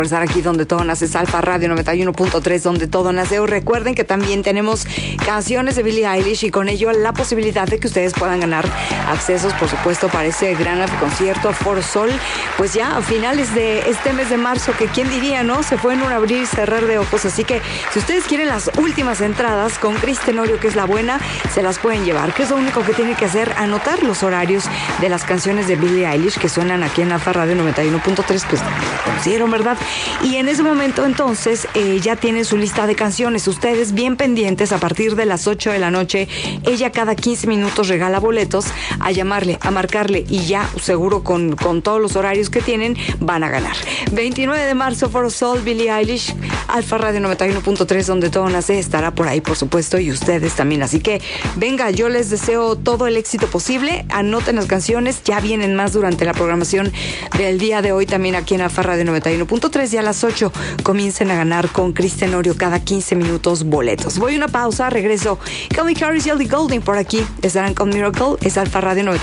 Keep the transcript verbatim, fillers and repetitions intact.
Estar aquí donde todo nace, es Alfa Radio noventa y uno punto tres, donde todo nace. Recuerden que también tenemos canciones de Billie Eilish y con ello la posibilidad de que ustedes puedan ganar accesos, por supuesto, para ese gran concierto Foro Sol, pues ya a finales de este mes de marzo, que quién diría, ¿no? Se fue en un abrir y cerrar de ojos. Así que si ustedes quieren las últimas entradas con Cris Tenorio, que es la buena, se las pueden llevar. ¿Qué es lo único que tienen que hacer? Anotar los horarios de las canciones de Billie Eilish que suenan aquí en Alfa Radio noventa y uno punto tres, pues conocieron, ¿verdad? Y en ese momento entonces eh, ya tienen su lista de canciones. Ustedes bien pendientes, a partir de las ocho de la noche, ella cada quince minutos regala boletos, a llamarle, a marcarle, y ya seguro con, con todos los horarios que tienen van a ganar. veintinueve de marzo, Foro Sol, Billie Eilish, Alfa Radio noventa y uno punto tres, donde todo nace, estará por ahí, por supuesto, y ustedes también. Así que venga, yo les deseo todo el éxito posible. Anoten las canciones, ya vienen más durante la programación del día de hoy también aquí en Alfa Radio noventa y uno punto tres, y a las ocho comiencen a ganar con Cris Tenorio cada quince minutos boletos. Voy a una pausa, regreso. Calvin Harris y Ellie Goulding por aquí estarán con Miracle. Es Alfa Radio noventa y uno.